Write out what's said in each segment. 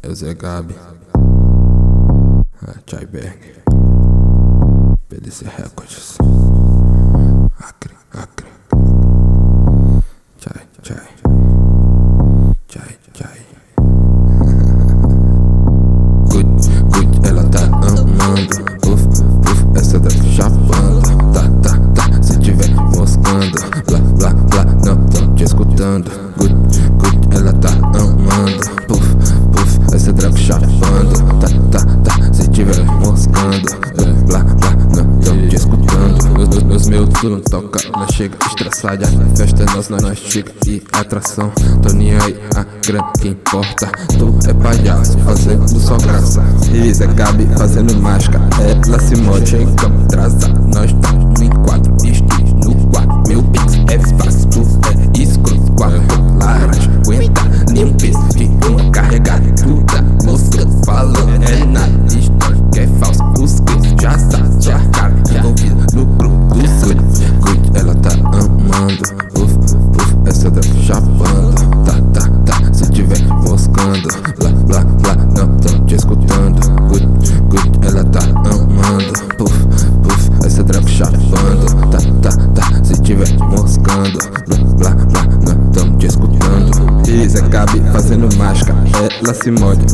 É o Zé Gabi, Chaiberg, PDC Records, Acre, Acre, Chai, Chai, Chai, Chai. Good, ela tá amando, uf, essa daqui chapando, tá, se tiver moscando, blá, blá, blá, não tão te escutando. Good, ela tá amando, essa droga chapando, tá, se tiver moscando, blá, blá, não tão te escutando. Os meus não toca, nós chega estressada, festa nós chega e atração. Tô nem aí, a grana que importa, tu é palhaço fazendo só graça. E Zé Gabi fazendo máscara, ela se morde, chegamos atrasa. Nós tá em 4 estilos, no 4 mil pix, é fácil, tu é escroto, 4 laranja, aguenta nem um peso de uma carregada, tudo mosca falando, é na história que é falso, os que já sabe, a cara envolvida no grupo do sul. Good, ela tá amando, essa daqui chapando, tá, se tiver moscando, blá, blá, blá, não tão te escutando. Good, ela tá amando, essa droga chapando, tá, se tiver moscando, blá, blá, blá, não tão te escutando. E Zé Gabi fazendo máscara, ela se morde.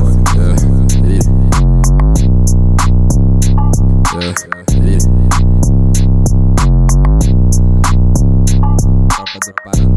Tropa do Paraná.